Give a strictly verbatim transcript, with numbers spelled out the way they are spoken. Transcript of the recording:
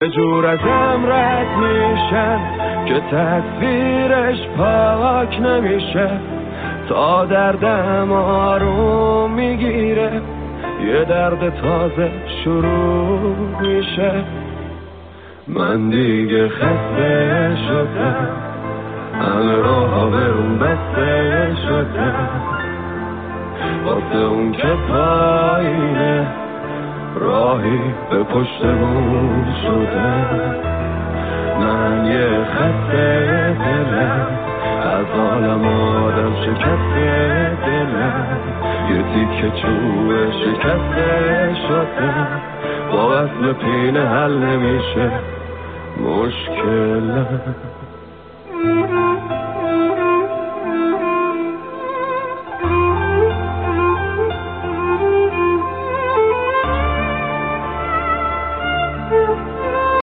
یه جور ازم رد میشن که تصویرش پاک نمیشه، تا دردم آروم میگیره یه درد تازه شروع میشه. من دیگه خسته شدم، همه راها به اون بسته شدم، واسه اون که پایینه راهی به پشت بون شده. من یه خسته دلم، از عالم آدم شکسته دلم، یه تیکه چوب شکسته شدم، با وصل پینه حل نمیشه مشکلم.